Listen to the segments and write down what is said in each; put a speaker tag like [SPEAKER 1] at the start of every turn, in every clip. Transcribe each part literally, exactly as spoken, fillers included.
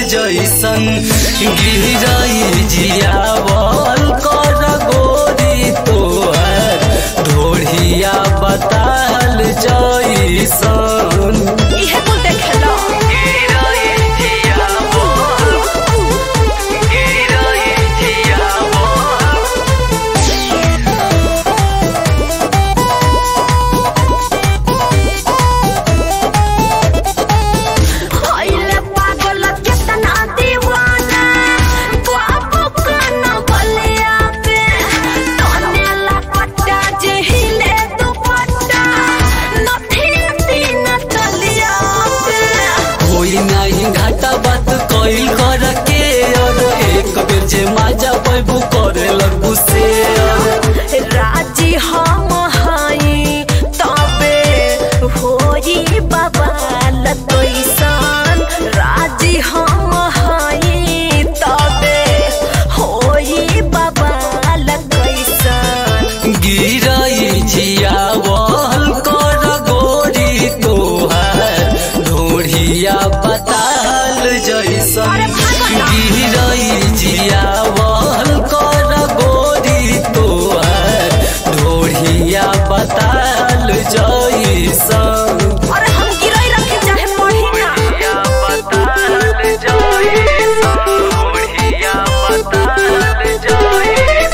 [SPEAKER 1] जैसन गिरई जियावल कर गोरी तोहर ढोढ़िया बताल जैसन
[SPEAKER 2] इहे कुल देखेला
[SPEAKER 1] घाटा बात कइल कर के और एक बेर जे माजा पैबू करे लगू से
[SPEAKER 2] राजी हम हाई तबे होई बाबा लतोइसन राजी हम हाई तबे होई बाबा लतोइसन
[SPEAKER 1] गिरई जियावल कर गोरी तोहर ढोढ़िया बताल जैसन गिरई जियावल कर गोरी तोहर ढोढ़िया बताल जैसन
[SPEAKER 2] अरे हम गिरई रखे चाहे पढ़िया
[SPEAKER 1] बताल जैसन ढोढ़िया बताल जैसन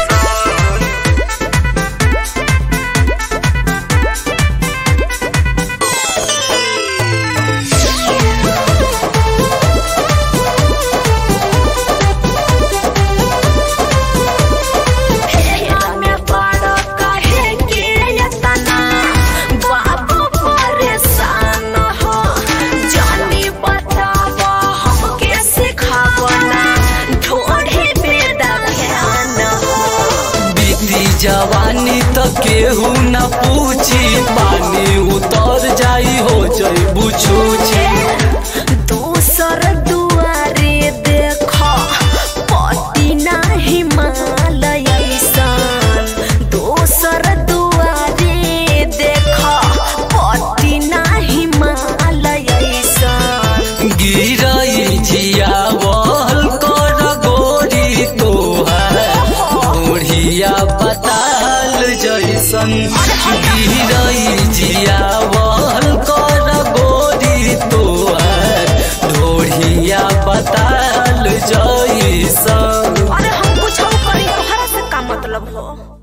[SPEAKER 1] जवानी तो केहू न पूछी पानी उतर जाई हो जाई बुझूछी
[SPEAKER 2] दूसर दुआरे देख पति ना हिमालय सन दूसर दुआरे देख पति ना हिमालय सन
[SPEAKER 1] गिरई जियावल कर गोरी तोहर ढोढ़िया बताल जैसन गिरई जियावल कर गोरी तोहर ढोढ़िया बताल जैसन
[SPEAKER 2] अरे हम कुछ करी तोहरा से का मतलब हो।